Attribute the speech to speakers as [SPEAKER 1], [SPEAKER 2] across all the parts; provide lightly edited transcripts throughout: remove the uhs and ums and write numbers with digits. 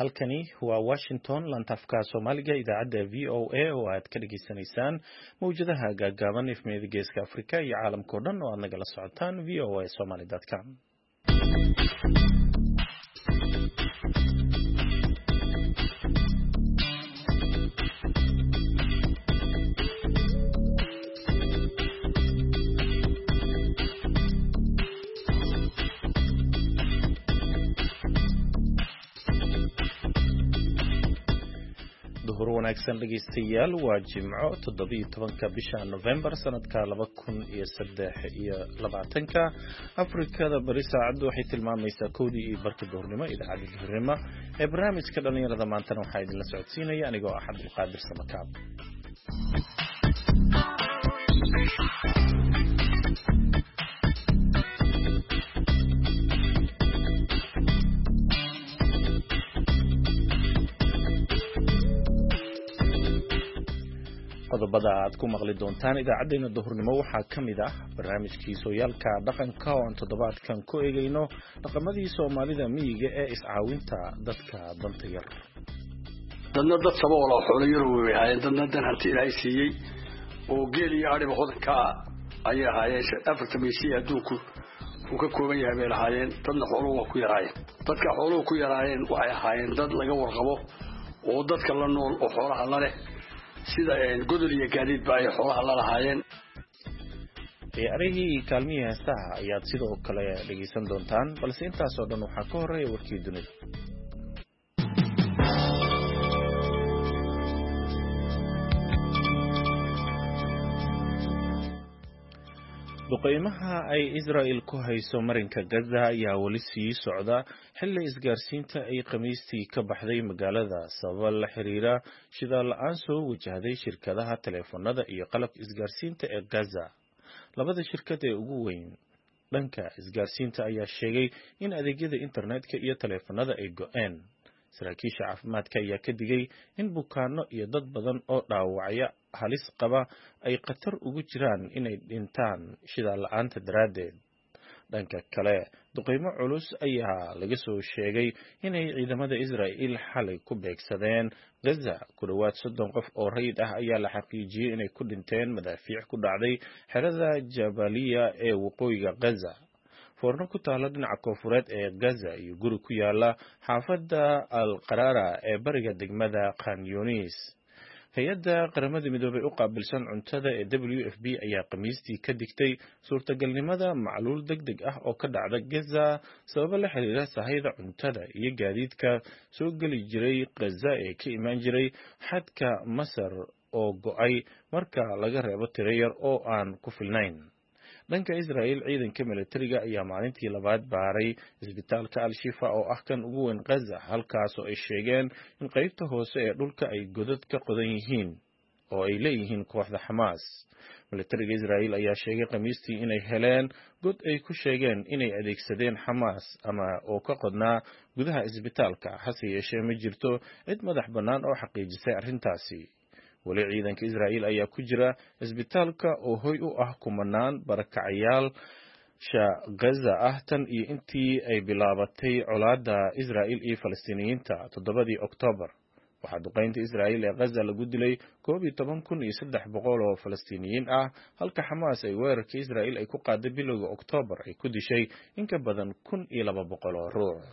[SPEAKER 1] halkani waa Washington lantafka Soomaaliga idaacadda VOA oo aad ka dhageysanaysaan mawjadaha gaagaaban ifmeeda geeska Afrika iyo caalamka oo dhan oo aad nagala socotaan voasomali.com. wanaagsan dhageystayaal waa Jimco 17 bisha November sanadka 2023 Afrikada bari saacadu waxay tilmaamaysaa 1:00 duhurnimo idaacadda duhurnimo ee barnaamijka dhalinyarada maanta waxaa idin la socodsiinaya anigoo ah Abdulqaadir Samakaab. qodobada aad ku maqli doontaan idaacadeena duhurnimo waxaa kamid ah barnaamijkii sooyaalka dhaqanka oo aan toddobaadkan ku eegayno dhaqamadii Soomaalida miyiga ee iscaawinta dadka danta yar.
[SPEAKER 2] dadna dad sabool oo xoolo yar weeyaan dadna dan hanti Ilaahay siiyay oo geel iyo ariba hodanka ay ahaayeen afarta meeshii adduunku uu ka kooban yahay bay lahaayeen dadna xooluhu ku yaraayeen dadka xooluhu ku yaraayeen waxay ahaayeen dad laga warqabo oo dadka la nool oo xoolaha la leh sida godol iyo gaadiid baa ay xoolaha la lahaayeen.
[SPEAKER 1] arigii kaalmihii heesaha ayaad sidoo kale dhageysan doontaan balse intaas oo dhan waxaa ka horeeya warkii dunida. duqeymaha ay Israel ku hayso marinka Gaza ayaa wali sii socda xilli isgaarsiinta ay Khamiistii ka baxday magaalada sabab la xiriira shidaal la'aan soo wajahday shirkadaha telefoonada iyo qalabka isgaarsiinta ee Gaza. labada shirkad ee ugu weyn dhanka isgaarsiinta ayaa sheegay in adeegyada internetka iyo telefoonada ay go'een. saraakiisha caafimaadka ayaa ka digay in bukaanno iyo dad badan oo dhaawacya halis qaba ay khatar ugu jiraan inay dhintaan shidaal la'aanta daraadeed. dhanka kale duqeymo culus ayaa laga soo sheegay inay ciidamada Israel xalay ku beegsadeen Gaza. ku dhawaad 30 qof oo rayid ah ayaa la xaqiijiyay inay ku dhinteen madaafiic ku dhacday xerada Jabaliya ee waqooyiga Gaza. foorno ku taala dhinaca koonfureed ee Gaza iyo guri ku yaala xaafadda Al-Qarara ee bariga degmada Khan Yunis. hay'adda qaramada midoobay u qaabilsan cuntada ee WFP ayaa Khamiistii ka digtay suurtagalnimada macluul degdeg ah oo ka dhacda Gaza sabab la xiriira sahayda cuntada iyo gaadiidka soo gali jiray Gaza ee ka imaan jiray xadka Masar oo go'ay marka laga reebo tiro yar oo aan ku filnayn. dhanka Israel ciidanka militariga ayaa maalintii labaad baaray isbitaalka Al-Shifa oo ah kan ugu weyn Gaza halkaas oo ay sheegeen in qaybta hoose ee dhulka ay godad ka qodan yihiin oo ay leeyihiin kooxda Hamas. militariga Israel ayaa sheegay Khamiistii inay heleen god ay ku sheegeen inay adeegsadeen Hamas ama oo ka qodnaa gudaha isbitaalka hase yeeshee ma jirto cid madax bannaan oo xaqiijisay arrintaasi. wali ciidanka Israel ayaa ku jira isbitaalka oo hoy u ah kumanaan barakacayaal Gaza ah tan iyo intii ay bilaabatay colaadda Israel iyo Falastiiniyiinta 7 Oktoobar. waxaa duqeynta Israel ee Gaza lagu dilay 12,300 oo Falastiiniyiin ah halka Hamas ay weerarka Israel ay ku qaaday bilowga Oktoobar ay ku dishay in ka badan 1,200 oo ruux.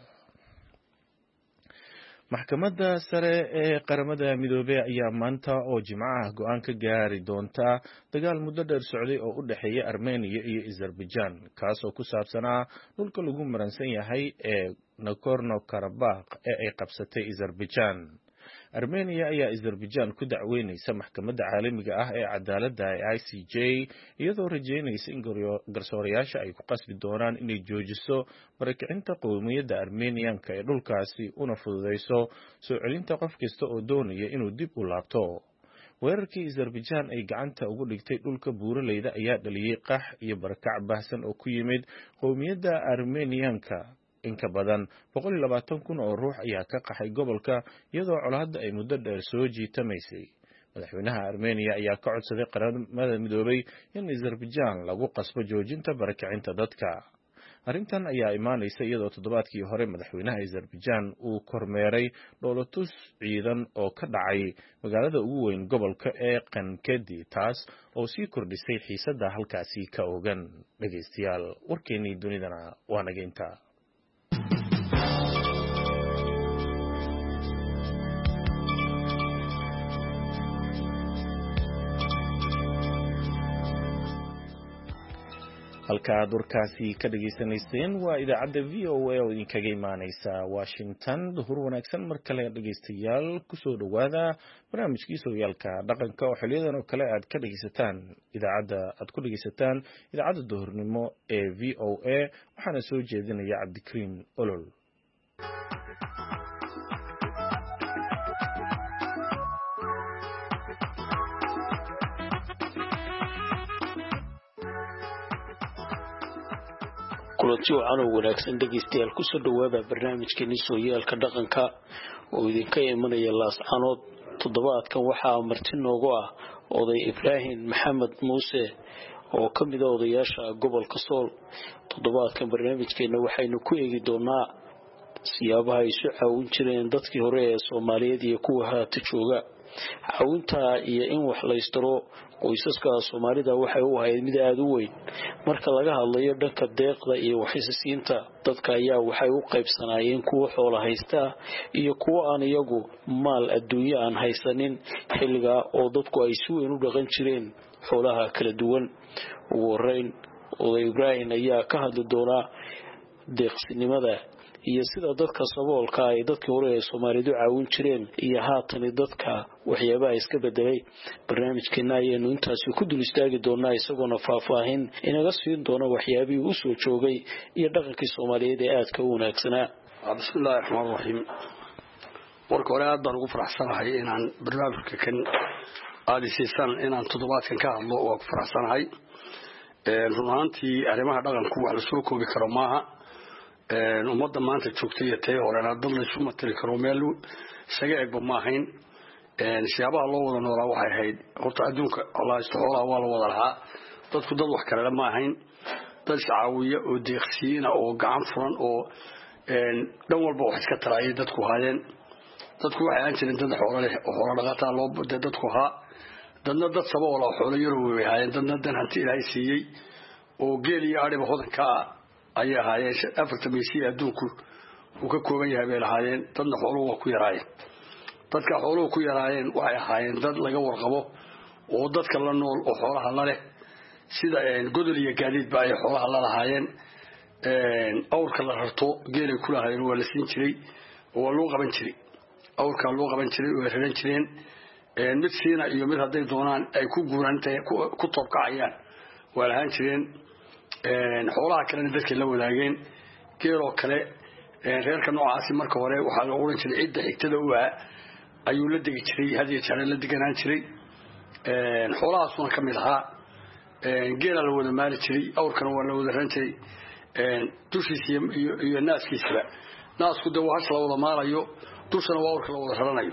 [SPEAKER 1] maxkamadda sare ee qaramada midoobay ayaa maanta oo Jimcaha go'aan ka gaari doonta dagaal muddo dheer socday oo u dhaxeeya Armenia iyo Azerbaijan kaas oo ku saabsanaa dhulka lagu maransan yahay ee Nagorno-Karabakh ee ay qabsatay Azerbaijan. Armenia ayaa Azerbaijan ku dacweynaysa maxkamadda caalamiga ah ee cadaaladda ee ICJ iyadoo rajeynaysa in garsoorayaasha ay ku qasbi doonaan inay joojiso barakicinta qowmiyadda Armenianka ee dhulkaasi una fududeyso soo celinta qof kasta oo doonaya inuu dib u laabto. weerarkii Azerbaijan ay gacanta ugu dhigtay dhulka buuraleyda ayaa dhaliyay qax iyo barakac baahsan oo ku yimid qowmiyadda Armenianka. in ka badan 120,000 oo ruux ayaa ka qaxay gobolka iyadoo colaadda ay muddo dheer soo jiitamaysay. madaxweynaha Armenia ayaa ka codsaday qaramada midoobay in Azerbaijan lagu qasbo joojinta barakicinta dadka. arrintan ayaa imaanaysa iyadoo toddobaadkii hore madaxweynaha Azerbaijan uu kormeeray dhoolatus ciidan oo ka dhacay magaalada ugu weyn gobolka ee Kankedi taas oo sii kordhisay xiisadda halkaasi ka ogan. Dhageystayaal, warkeennii dunidana waa naga intaa. halka aad warkaasi ka dhageysanayseen waa idaacadda VOA oo idinkaga imaaneysa Washington. duhur wanaagsan mar kale dhageystayaal, kusoo dhawaada barnaamijkii sooyaalka dhaqanka oo xiliyadan oo kale aad ku dhageysataan idaacadda duhurnimo ee VOA. waxaana soo jeedinaya Cabdikariim Olol.
[SPEAKER 3] kulanti wacan oo wanaagsan dhegeystayaal, kusoo dhawaada barnaamijkeeni sooyaalka dhaqanka oo idinka imanaya laascanood. toddobaadkan waxaa marti noogu ah oday Ibraahim Maxamed Muuse oo ka mid ah odayaasha gobolka Sool. toddobaadkan barnaamijkeena waxaynu ku eegi doonaa siyaabaha ay isu caawin jireen dadkii hore ee Soomaaliyeed iyo kuwa haata jooga. caawinta iyo in wax la istiro qoysaska Soomaalida waxay u ahayd mid aad u weyn. marka laga hadlayo dhanka deeqda iyo waxisiinta, dadka ayaa waxay u qaybsanaayeen kuwa xoolo haysta iyo kuwa aan iyagu maal adduunyo aan haysanin, xilliga oo dadku ay si weyn u dhaqan jireen xoolaha kala duwan. ugu horeyn, oday Ibraahim ayaa ka hadli doona deeqsinimada iyo sida dadka saboolka ay dadkii hore ee Soomaalidu caawin jireen iyo haatan dadka waxyaabaha iska bedelay. barnaamijkeena ayaynu intaasi ku dul istaagi doonaa, isagoona faahfaahin inaga siin doona waxyaabihii uu soo joogay iyo dhaqankii Soomaaliyeed ee aadka u wanaagsanaa.
[SPEAKER 2] bismillaahi raxmaani raxiim. marka hore aad baan ugu faraxsanahay inaan barnaamijka kan aadisiisan inaan toddobaadkan ka hadlo. waa ku faraxsanahay. run ahaantii arrimaha dhaqanku wax la soo koobi karo maaha. ummadda maanta joogtay iyo tay horena dad la isu matali karo meel isaga egba ma ahayn. siyaabaha loo wada noolaa waxay ahayd horta adduunka xoolaha waa la wada lahaa. dadku dad wax kalena ma ahayn. dad iscaawiya oo deeqsiina oo gacan furan oo dhan walba wax iska taraayay dadku haayeen. dadku waxay aan jireen dad xoolo leh oo xoolo dhaqataa loo baday dadku haa. dadna dad sabool oo xoolo yar way haayeen. dadna dan hanti Ilaahay siiyey oo geel iyo ariba hodanka ayaa haayeen. afarta meesii adduunku uu ka kooban yahay bay lahaayeen. dadna xooluhu waa ku yaraayeen. dadka xooluhu ku yaraayeen waxay ahaayeen dad laga warqabo oo dadka la nool oo xoolaha la leh, sida godol iyo gaadiid ba ay xoolaha la lahaayeen. awrka la rarto geelay ku lahaayeen waa la siin jiray oo waa loo qaban jiray. awrka loo qaban jiray oo raran jireen. mid siina iyo mid hadday doonaan ay ku guurantay ku toobkacayaan waa lahaan jireen. xoolaha kalena dadkay la wadaageen. geeloo kale reerka noocaasi marka hore waxaa la oran jiray cidda xigtada u ah ayuu la degi jiray, had iyo jeer la deganaan jiray. xoolahaasuna ka mid ahaa. geela la wada maali jiray, awrkana waa la wada ran jiray. dushiisa iyo naaskiisaba. naasku de waa hash la wada maalayo, dushana waa awrka la wada raranayo.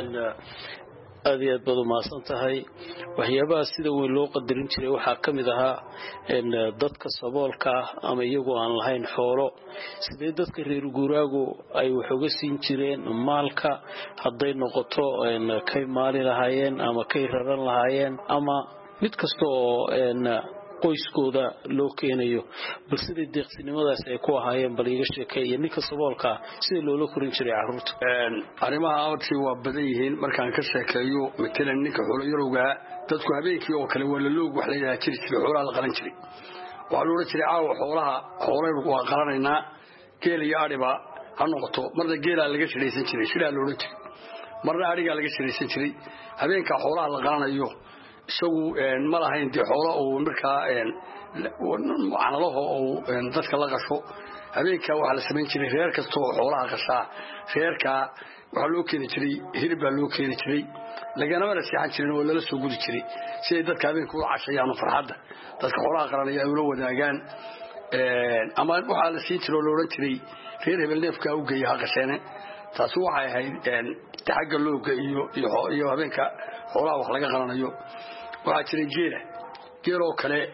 [SPEAKER 3] aad iyo aad baad u mahadsan tahay. waxyaabaha sida weyn loo qadarin jiray waxaa ka mid ahaa dadka saboolka ah ama iyagoo aan lahayn xoolo, sidee dadka reer guuraagu ay wax uga siin jireen maalka, hadday noqoto kay maali lahaayeen ama kay raran lahaayeen ama mid kasta oo qoyskooda loo keenayo. bal sidii deeqsinimadaas ay ku ahaayeen bal iga sheekeeya ninka saboolka sida loola korin jiray carruurta.
[SPEAKER 2] arrimaha aadsi waa badan yihiin. markaan ka sheekeeyo matalan ninka xoolo yarowga dadku habeenkii oo kale waa la loog wax la yiraahdo jiray xoolaha la qalan jiray. waxaa loo jiray xoolaha waa qalanaynaa. geel iyo ariba ha noqoto. marna geela laga shiraysan jiray, shiraa loo jiray. marna ariga laga shiraysan jiray. habeenka xoolaha la qalanayo isagu ma lahayn de xoolo oo markaa macnalaho oo dadka la qasho. habeenka waxa la sameyn jiray reer kasta oo xoolaha qashaa, reerka waxa loo keeni jiray hilib baa loo keeni jiray. lagana wada siixan jiray oo lala soo gudi jiray si ay dadka habeenku u cashayaan farxadda dadka xoolaha qaranaya ay ula wadaagaan. ama waxa la siin jiray oo loo oran jiray reer hebel neefka u geeyaha qasheene. taasi waxay ahayd taxagga looga iyo habeenka xoolaha wax laga qaranayo. waxaa jiray geeloo kale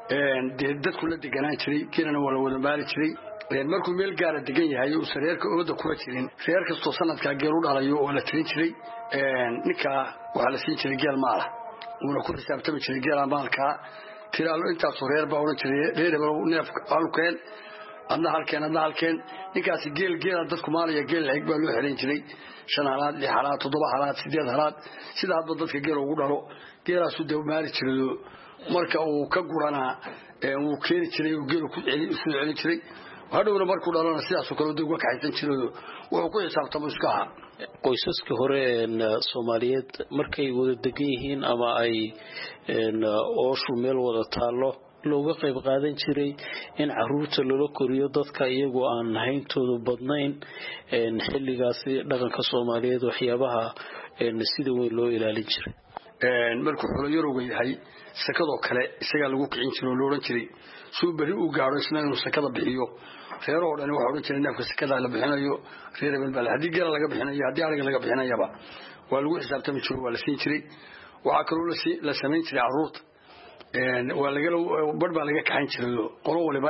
[SPEAKER 2] dadku la deganaan jiray geelana waa la wada maali jiray markuu meel gaara degan yahay uu reerka ooda kula jirin reer kastoo sanadkaa geel u dhalayo oo la tirin jiray ninkaa waxaa la siin jiray geel maala uuna ku xisaabtami jiray geela maalkaa tiraalo intaasoo reer baa odhan jiray reer hebel neef halkeen adna halkeen ninkaasi geela dadku maalaya geel laeg baa loo xelayn jiray 5 halaad 6 halaad 7 halaad 8 halaad sida hadba dadka geel ugu dhalo geelaasu dee maali jiray marka uu ka guranaa uu keeni jiray uu geel ku celin jiray hadhowna markuu dhalana sidaas oo kale dad uga kaxaysan jiray wuxuu ku xisaabtamo iska aha
[SPEAKER 3] qoysaska hore Soomaaliyeed markay wada degan yihiin ama ay ooshu meel wada taalo looga qayb qaadan jiray in caruurta loo koriyo dadka iyagoo aan hayntoodu badnayn xilligaasi dhaqanka Soomaaliyeed waxyaabaha sida weyn loo ilaalin jiray
[SPEAKER 2] markuu xulo yarowga yahay sakadoo kale isaga lagu kicin jiray oo looran jiray soo bari uu gaaro isna inuu sakada bixiyo reeroo dhan waxa oran jiray neefka sakada la bixinayo reer hebel baa hadii geela laga bixinayo hadii ariga laga bixinayaba waa lagu xisaabtami jiray waa la siin jiray waxa kale oo la sameyn jiray caruurta waa laga baa laga kaxan jiray qolo waliba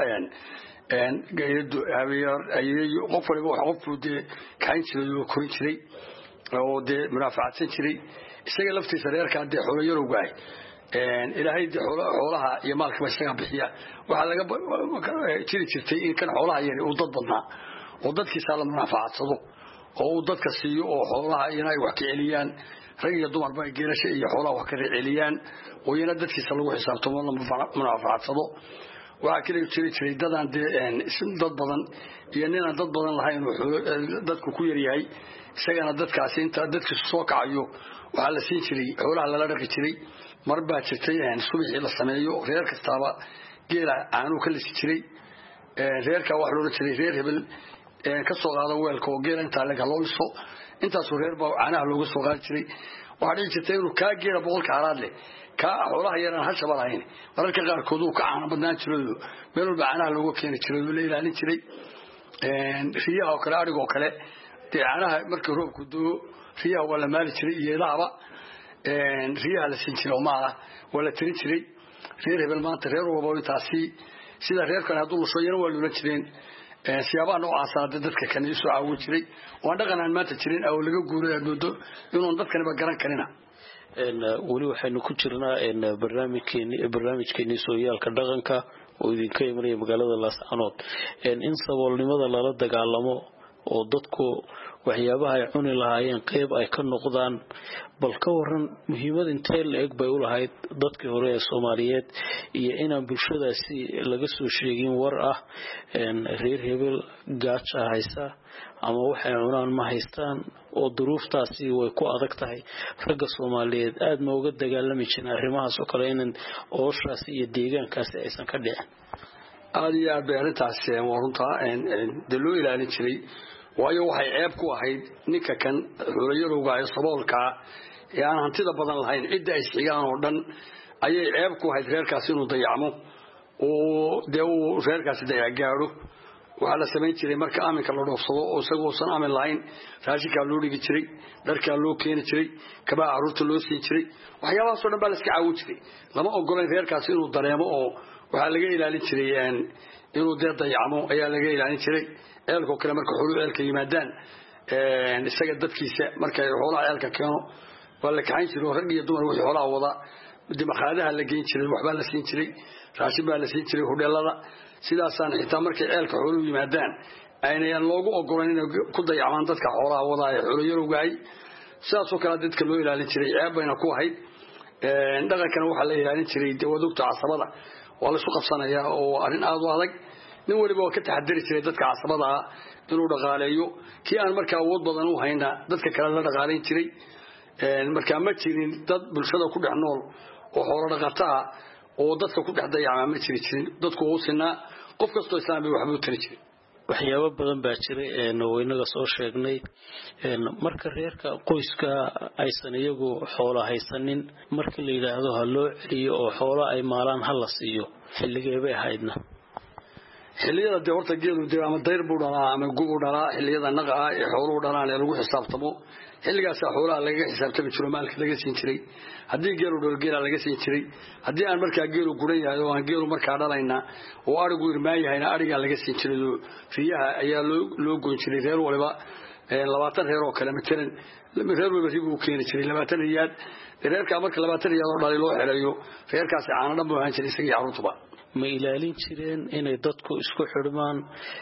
[SPEAKER 2] geedo habeeyar ayeeyo qof waliba waxa qof de kaxan jiray oo korin jiray oo de muraafacadsan jiray isaga laftiisa reerka hadii xoolo yarowga ilaahay xoolaha iyo maalka isaga bixiya waxa laga jiri jirtay in kan xoolaha yar uu dad badnaa oo dadkiisa la munaafacadsado oo uu dadka siiyo oo xoolaha inay wax ka celiyaan rag iyo dumar bay geerasha iyo xoolaha wax ka celiyaan oo iyana dadkiisa lagu xisaabtamo la munaafacadsado waxa kale jiri jiray dadaan dad badan iyo ninaan dad badan lahayn dadku ku yar yahay isagana dadkaasi inta dadku soo kacayo waxa la siin jiray xoolaha la dhaqi jiray marba jirtay subaxii la sameeyo reer kastaaba geela aanu ka lisi jiray reerka wax loo jiray reer hebel ka soo qaado weelka oo geela inta laga looso intaas reer baa caanaha looga soo qaad jiray waxa dhigi jirtay inuu ka geela boqolka halaad leh ka xoolaha yaraan hal shabal ahayn mararka qaar kood uu ka caana badnaan jiray meel walba caanaha looga keeni jiray oo la ilaalin jiray riyaha oo kale ariga oo kale caanaha markii roobku doo riyaha wala maali jiray iyadaaba riyaha la siin jiray ma wala tirin jiray reer hebel maanta reer walba intaasi sida reerkan haduu la soo yaro waa loo jireen siyaabaha noocaas ah dadka kan isoo caawin jiray oo dhaqan aan maanta jirin oo laga guuray doodo inuu dadkaniba garan karina
[SPEAKER 3] wali waxaynu ku jirnaa barnaamijkeeni sooyaalka dhaqanka oo idinka imanaya magaalada Laascaanood in saboolnimada lala dagaalamo oo dadku waxyaabaha ay cuni lahaayeen qayb ay ka noqdaan bal ka waran muhiimad intee leeg bay u lahayd dadkii hore ee Soomaaliyeed iyo inaan bulshadaasi laga soo sheegin war ah reer hebel gaaja haysta ama waxay cunaan ma haystaan oo duruuftaasi way ku adag tahay ragga Soomaaliyeed aad ma uga dagaalami jireen arrimahaas oo kale in ooshaas iyo deegaankaasi aysan ka dhicin
[SPEAKER 2] aad iyo aad bay arrintaasi warunta loo ilaalin jiray waayo waxay ceeb ku ahayd ninka kan xulayarowga ay saboolka aan hantida badan lahayn cid ay xigaan oo dhan ayay ceeb ku ahayd reerkaas inuu dayacmo oo reerkaasi gaaro waxa la sameyn jiray marka aaminka la dhoofsado oo isagoo san aamin lahayn raashinka loo dhigi jiray dharka loo keeni jiray kaba caruurta loo siin jiray waxyaabahaas oo dhan baa la iska caawin jiray lama ogolaan reerkaas inuu dareemo oo waxa laga ilaalin jiray inuu dayacmo ayaa laga ilaalin jiray eelko kale marka xoolo eelka yimaadaan isaga dadkiisa marka xoolaha eelka keeno waa la kaxayn jiray rag iyo dumar wixii xoolaha wada dimakhadaha la geyn jiray waxba la siin jiray raashin baa la siin jiray hudheelada sidaasaan xitaa markay eelka xoolo yimaadaan aynayaan loogu ogolaan inay ku dayacmaan dadka xoolaha wada ee xoolo yarowgaay sidaas oo kale dadka loo ilaalin jiray ceeb bayna ku ahayd dhaqankana waxa la ilaalin jiray wadugta casabada waa la isku qabsanayaa oo arrin aad u adag nin waliba oo ka taxadari jiray dadka casabada inuu dhaqaaleeyo kii aan markaa awood badan u hayna dadka kale la dhaqaaleyn jiray markaa ma jirin dad bulshada ku dhex nool oo xoolo dhaqataa oo dadka ku dhex dayacma ma jirin dadku uu sinaa qof kastoo islaamay waxba u tiri jiray
[SPEAKER 3] waxyaabo badan baa jiray weynaga soo sheegnay marka reerka qoyska aysan iyagu xoolo haysanin marka la yiraahdo ha loo celiyo oo xoolo ay maalaan ha la siiyo xilligee bay ahaydna
[SPEAKER 2] xilliyada de horta geelu de ama dayr buu dhalaa ama gubu dhalaa xilliyada naqa ee xooluhu dhalaan ee lagu xisaabtamo xilligaas xoolaha laga xisaabtami jiro maalka laga siin jiray haddii geelu dhol geela laga siin jiray haddii aan markaa geelu guran yahay oo aan geelu markaa dhalayna oo arigu irmaan yahayna ariga laga siin jiray riyaha ayaa loo goyn jiray reer waliba 20 reer oo kale matalan reer waliba ribu keenay jiray 20 riyaad reerka marka 20 riyaad oo dhalay loo xirayo reerkaas caano dhan buu ahaan jiray isaga caruurtuba
[SPEAKER 3] ma ilaalin jireen inay dadku isku xidhmaan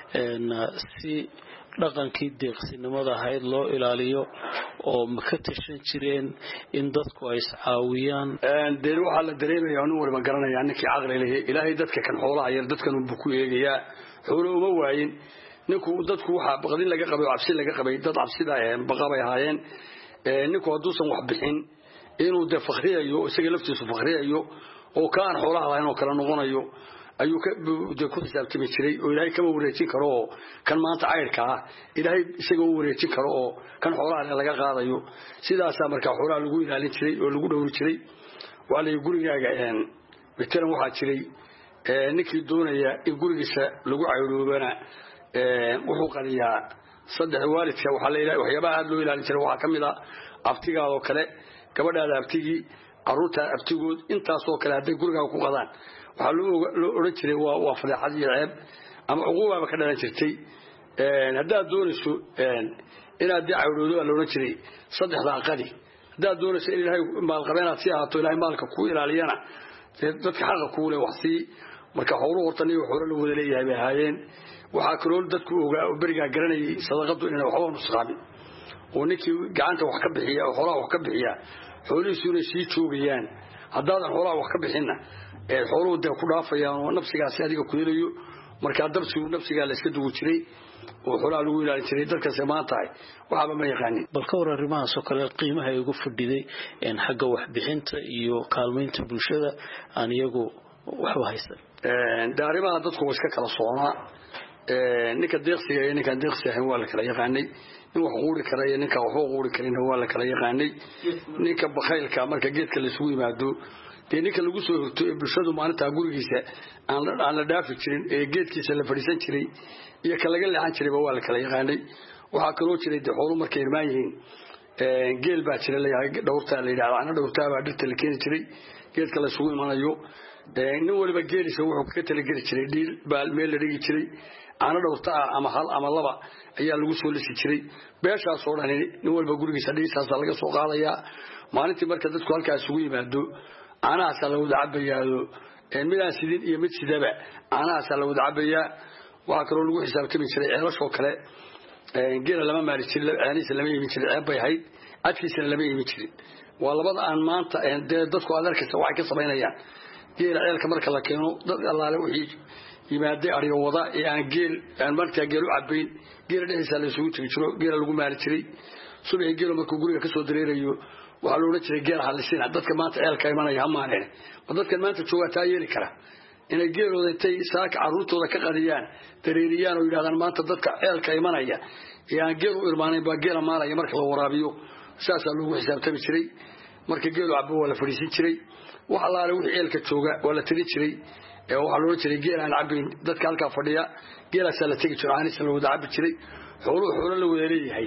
[SPEAKER 3] si dhaqankii deeqsinimada ahayd loo ilaaliyo oo ma ka tashan jireen in dadku ay iscaawiyaan
[SPEAKER 2] dee waxaa la dareemayaa nin waliba garanaya ninkii caqli leh ilaahay dadka kan xoolaha yar dadkan uu ku eegayaa xoolo uma waayin ninku dadku waxa baqdin laga qabay cabsi laga qabay dad cabsida baqabay haayeen ninku haduusan wax bixin inuu de fakhriyayo isaga laftiisu fakhriyayo oo kaan xoolaha lahayn oo kala noqonayo ayuu ku xisaabtami jiray oo ilaahay kama wareejin karo oo kan maanta cayrka ah ilaahay isaga u wareejin karo oo kan xoolaha laga qaadayo sidaas marka xoolaha lagu ilaalin jiray oo lagu dhowri jiray waa la gurigaaga matalan waxa jiray ninkii doonaya in gurigiisa lagu cayroobana wuxuu qaliyaa saddex waalidka waxa la ilaahay waxyaabaha aad loo ilaalin jiray waxa kamid ah abtigaada oo kale gabadhaada abtigii caruurta abtigood intaas oo kale haday guriga ku qadaan waxa loo oran jiray waa fadeexad iyo ceeb ama uquuba ka dhalan jirtay hadaa doonayso inaad dacawdo la oran jiray saddexda qadi hadaa doonayso in ilaahay maal qabeenaad si ahaato ilaahay maalka ku ilaaliyana dadka xaq ku leh wax si marka xooluhu hortaniyo xoolo la wada leeyahay bay haayeen waxa kale dadku ogaa bariga garanayay sadaqadu inay waxba nusqaamin oo ninkii gacanta wax ka bixiya oo xoolaha wax ka bixiya xoolihiisuna sii joogayaan haddaadan xoolaha wax ka bixinna xooluhu de ku dhaafayaan oo nafsigaasi adiga ku helayo marka dabsigu nafsiga la iska dugu jiray oo xoolaha lagu ilaalin jiray dadka samaanta waxba ma yaqaanin
[SPEAKER 3] bal ka waran arrimahaas oo kale qiimaha ay ugu fadhiday xagga wax bixinta iyo kaalmaynta bulshada aan iyagu waxba haysan
[SPEAKER 2] daarimaha dadku iska kala soconaa ninka deeqsiga iyo ninka deeqsiga waa la kala yaqaanay in wax quuri kara iyo ninka wax quuri karin waa la kala yaqaanay ninka bakhaylka marka geedka la isugu yimaado ninka lagu soo horto ee bulshadu maalinta gurigiisa aan la dhaafi jirin ee geedkiisa la fadhiisan jiray iyo kala laga leexan jiray waa la kala yaqaanay waxa kale oo jiray xoolo markay irmaan yihiin geel baa jira leeyahay dhowrta la yiraahdo ana dhowrta baa dhirta la keeni jiray geedka la isugu imanayo nin waliba geelisa wuxuu ka tala geli jiray dhiil baa meel la dhigi jiray ana dhowrta ama hal ama laba ayaa lagu soo lisi jiray beeshaas oo dhan nin waliba gurigiisa dhiisaas laga soo qaadaya maalintii marka dadku halkaas isugu yimaado anaas la wada cabayaado midaan sidin iyo mid sidaba anaas la wada cabaya waxa kale lagu xisaabtami jiray ceelasho kale geela lama maari jiray aanisa lama yimin jiray ceeb bay hayd adkiisa lama yimin jiray waa labada aan maanta dadku adarkaysa waxay ka sameynayaan geela ceelka marka la keeno dad allaale wixii yimaade ariga wada ee aan geel aan markaa geel u cabayn geela dhexdiisa la isugu jiro geela lagu maari jiray subaxii geela markuu guriga ka soo dareerayo waxa loo oran jiray geel halisina dadka maanta ceelka imanaya hamaaneen dadka maanta jooga taa yeeli kara inay geelooda intay saaka caruurtooda ka qadiyaan dareeriyaan oo yiraahdaan maanta dadka ceelka imanaya aan geel u irmaanayn baa geela maalaya marka la waraabiyo saas loogu xisaabtami jiray marka geelu cabo wala fariisin jiray waxa la aray wixii ceelka jooga wala tiri jiray waxa loo jiray geel aan cabayn dadka halka fadhiya geelaas la tagi jiray aanis la wada cabi jiray xoolo la wada leeyahay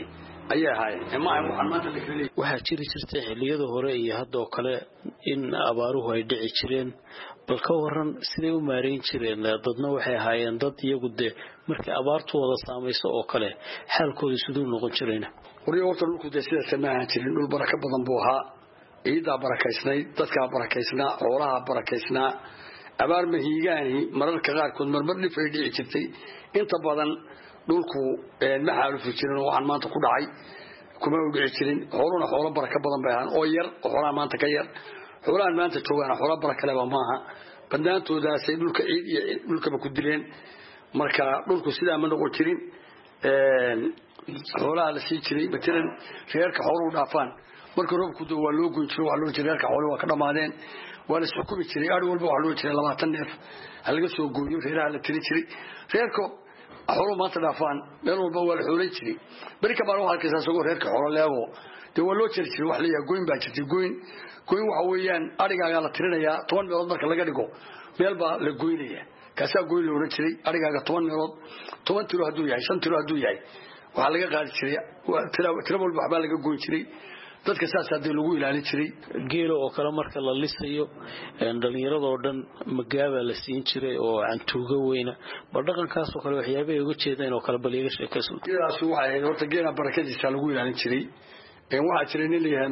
[SPEAKER 3] waxaa jiri jirtay xilliyada hore iyo hadda oo kale in abaaruhu ay dhici jireen bal ka waran siday u maareyn jireen dadna waxay ahaayeen dad iyagu de markay abaartu wada saamayso oo kale xaalkooda siduu noqon jirayna
[SPEAKER 2] wariyo horta dhulku de sida sameeyaan jirin dhul baraka badan buu ahaa ciidaa barakaysnay dadka barakaysnaa xoolaha barakaysnaa abaar mahiigaani mararka qaarkood marmar dhif ay dhici jirtay inta badan dhulku ma xaalufi jirin waxaan maanta ku dhacay kuma u dhici jirin xooluna xoolo baraka badan bay ahaan oo yar xoolaha maanta ka yar xoolahan maanta joogaan xoolo baraka leh maaha banaantoodaas dhulka ciid iyo dhulkaba ku dileen marka dhulku sidaa ma noqon jirin xoolaha la sii jiray matalan reerka xooluhu dhaafaan marka roobku doo waa loo goyn jiray waa loo jiray reerka xooluhu waa ka dhamaadeen waa la xukumi jiray ari walba waxa loo jiray 20 neef halaga soo gooyo reeraha la tiri jiray reerka xoolo maanta dhaafaan meel walba waa la xoolay jiray barika baa waxa ka soo reerka xoolo leeyo de waa loo jiri jiray wax la yahay goyn baa jirtay goyn waxa weeyaan arigaaga la tirinayaa 10 meelood marka laga dhigo meel baa la goynaya kaasaa gooy la oran jiray arigaaga 10 meelood 10 tiro hadduu yahay 5 tiro hadduu yahay waxaa laga qaadi jiray tiro walba waxbaa laga gooyn jiray dadka saas hadii lagu ilaalin jiray
[SPEAKER 3] geelo oo kala marka la lisayo dhalinyarada oo dhan magaaba la siin jiray oo cantuuga weyna bal dhaqankaas oo kale waxyaabay uga jeedeen oo kala baliga sheekayso
[SPEAKER 2] geelaas waxay horta geela barakadiisa lagu ilaalin jiray waxaa jiray nin leeyahay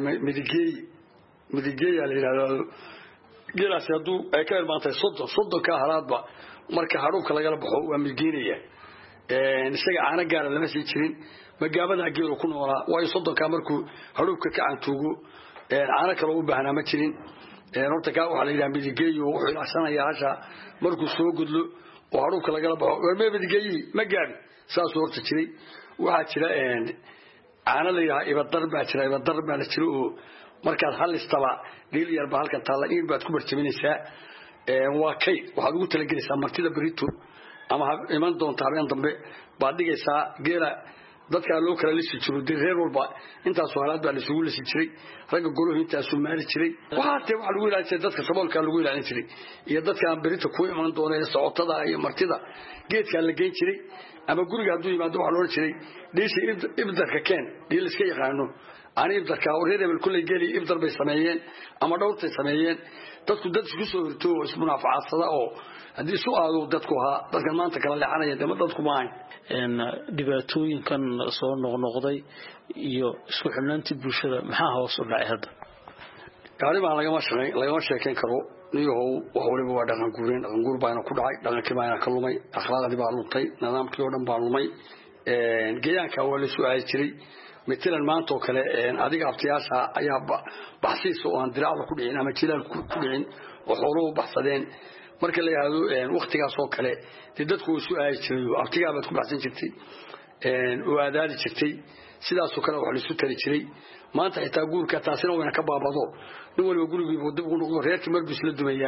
[SPEAKER 2] midigeey la yiraahdo geelaas hadduu ay ka ilmaantay 30 ka halaadba marka haruubka laga baxo waa midigeynaya isaga aana gaar lama sii jirin magaabada geelo ku noolaa way 30 ka markuu haruubka ka cantuugo aana kale u baahnaa ma jirin horta ka waxa la yiraahdaa midigeeyo wuxuu ilaashanaya hasha markuu soo gudlo oo haruubka laga baxo warmee midigeeyi ma gaari saas horta jiray waxa jira aana la yiraahdaa ibadar baa la jiro oo markaad hal istaba dhil yar ba halkan taala in baad ku bartaminaysaa waa kay waxaad ugu talagelaysaa martida berito ama iman doonta habeen dambe baad dhigaysaa geela dadka loo kala lisi jiro reer walba intaas halaad baa la isugu lisi jiray ragga golaha intaas u maali jiray waxa lagu ilaalin jiray dadka saboolka lagu ilaalin jiray iyo dadka aan berito ku iman doonay socotada iyo martida geedka la geyn jiray ama guriga hadduu yimaado waxa loo jiray dhiisi ibdarka keen dhiil iska yaqaano ani ibdarka reerebel kulay geeli ibdar bay sameeyeen ama dhowrtay sameeyeen dadku dad isku soo hirto ismunaafacadsada oo haddii su'aalo dadku dadka maanta kala leexanaya dama dadku maahan
[SPEAKER 3] dhibaatooyinkan soo noqnoqday iyo isku xirnaantii bulshada maxaa hoos u dhacay hadda
[SPEAKER 2] gaariba lagama sheekayn karo niyahow wax waliba waa dhaqan guur baana ku dhacay dhaqankii baana ka lumay akhlaaqdii baa luntay nidaamkii oo dhan baa lumay geeyaanka waa la soo aadi jiray مثلا ما أنتو كله أديك أبتياشة أيها بحثيس وأن دراعه كلين أما جلال كلين وحروب بحثين مركز اللي هذا وقتك صوت كله تدخل سؤال شيء أبتيجا بتكون بحثين شتي وأدار شتي سيدا سكر وحلي سكر شتي ما أنت تقول كتاسين وأنا كباب بعضه نقول بيقولوا ريت مربس للدنيا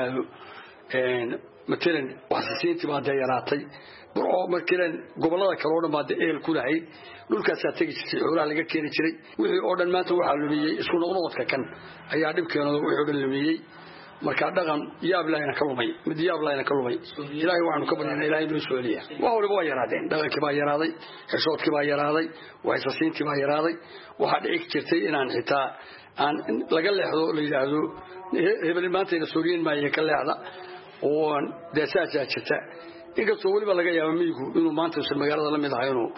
[SPEAKER 2] مثلا وحسين تبع دياراتي برو مثلا قبل هذا كورونا ما ديال كل هاي dhulkaas aad tagi jirtay xoolaha laga keenay jiray wixii oo dhan maanta waxa lumiyay isku noqnoqodka kan ayaa dhibkeena wixii oo dhan lumiyay marka dhaqan yaab laayna ka lumay mid yaab laayna ka lumay ilaahay waxaanu ka baryaynaa ilaahay inuu soo celiyo wax waliba waa yaraadeen dhaqankii baa yaraaday xishoodkii baa yaraaday waxaysiintii baa yaraaday waxa dhici jirtay inaan xitaa aan laga leexdo la yiraahdo hebel maanta ina Suuriyin ma yahay ka leexda oo deesaaja jirta inkastoo waliba laga yaabo miyigu inuu maanta soo magaalada la mid ahay inuu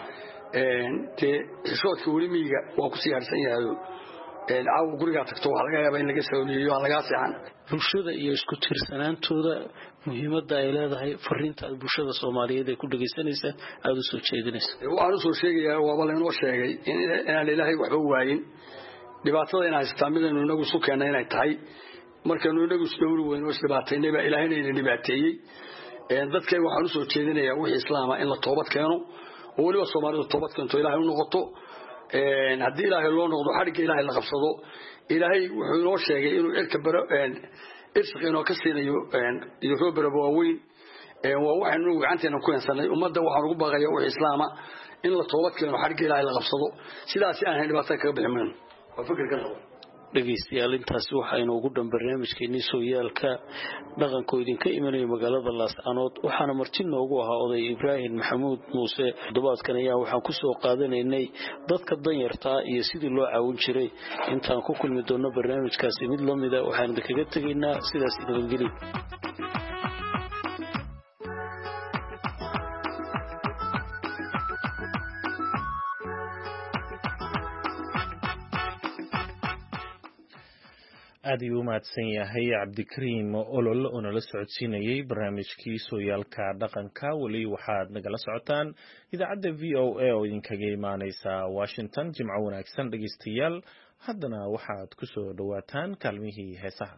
[SPEAKER 2] xishoodka weli miyiga waa ku sii harsan yahay caaw guriga tagto waxa laga yaabaa in laga sawiyo laga saxan
[SPEAKER 3] bulshada iyo isku tiirsanaantooda muhiimadda ay leedahay fariinta bulshada Soomaaliyeed ay ku dhageysanaysa aad u soo jeedinaysa
[SPEAKER 2] waxaan u soo sheegayaa waa bal inoo sheegay in Ilaahay waxba waayin dhibaatada in haystaa mid inuu nagu sukeena inay tahay markaanu inagu isdowr weyn oo dhibaataynay baa Ilaahayna inay dhibaateeyay dadkay waxaan u soo jeedinayaa wixii islaama in la toobad keeno waliba Soomaalidu toobad keento Ilaahay u noqoto haddii Ilaahay loo noqdo xariga Ilaahay la qabsado Ilaahay wuxuu inoo sheegay inuu cirka baro irsiqino ka siinayo iyo roobaro waaweyn waa waxaanu gacanteena ku heensanay ummadda waxaan ugu baaqayaa wixii islaama in la toobad keeno xariga Ilaahay la qabsado sidaas aan dhibaato kaga bixin waa fikirkan
[SPEAKER 3] dhageystayaal intaasi waxaynu ugu dhan barnaamijkeennii sooyaalka dhaqanka idinka imanaya magaalada Laascaanood waxaana marti noogu ahaa oday Ibraahim Maxamuud Muuse todobaadkan ayaa waxaan ku soo qaadanaynay dadka danyarta iyo sidii loo caawin jiray intaan ku kulmi doono barnaamijkaasi mid la mid ah waxaan kaga tageynaa sidaas nabadgelyo
[SPEAKER 1] aad ayuu mahadsan yahay Cabdikariim Olol oo nala socodsiinayay barnaamijkii sooyaalka dhaqanka wali waxaad nagala socotaan idaacadda VOA oo idinkaga imaaneysa Washington jimco wanaagsan dhageystayaal haddana waxaad ku soo dhawaataan kaalmihii heesaha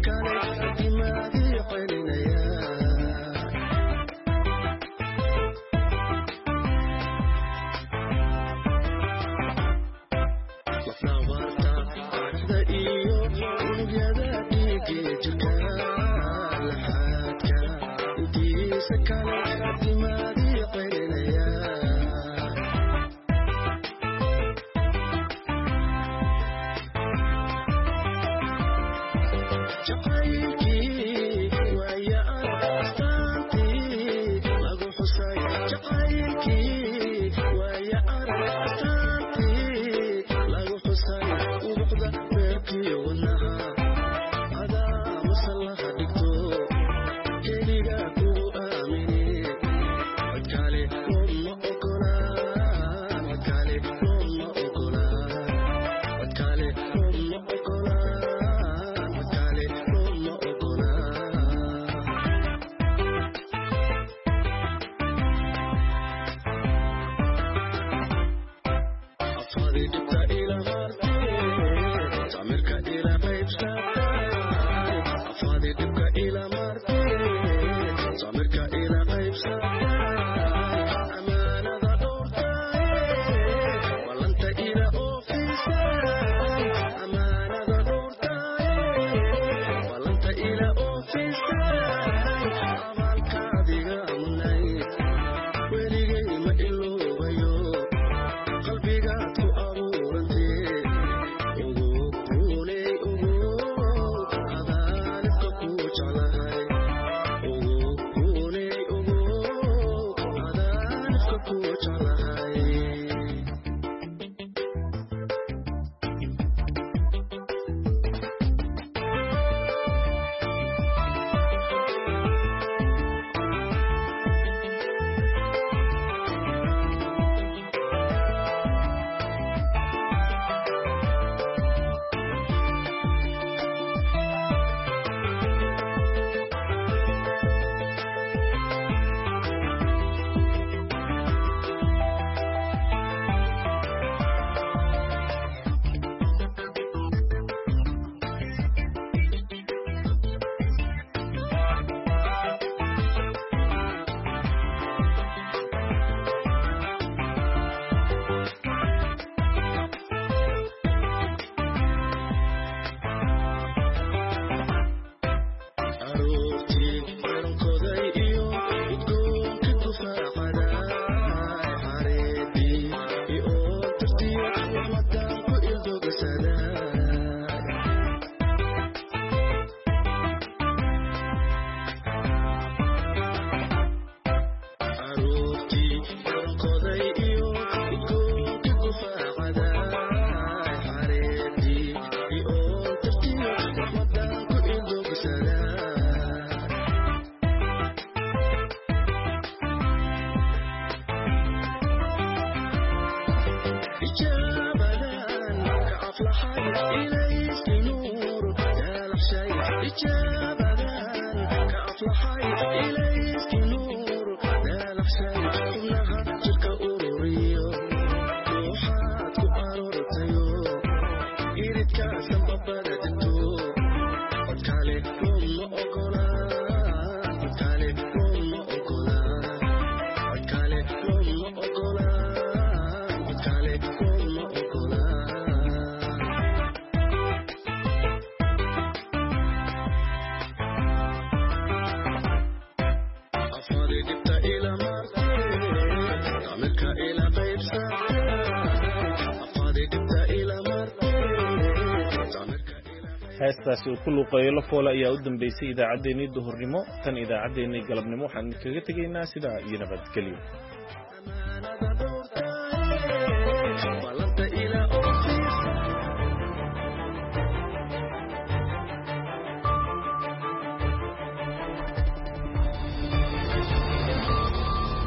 [SPEAKER 1] heestaasi uu ku luuqeeyo la foole ayaa u dambeysay idaacaddeenii duhurnimo tan idaacaddeenii galabnimo waxaan kaga tegaynaa sidaa iyo nabadgelyo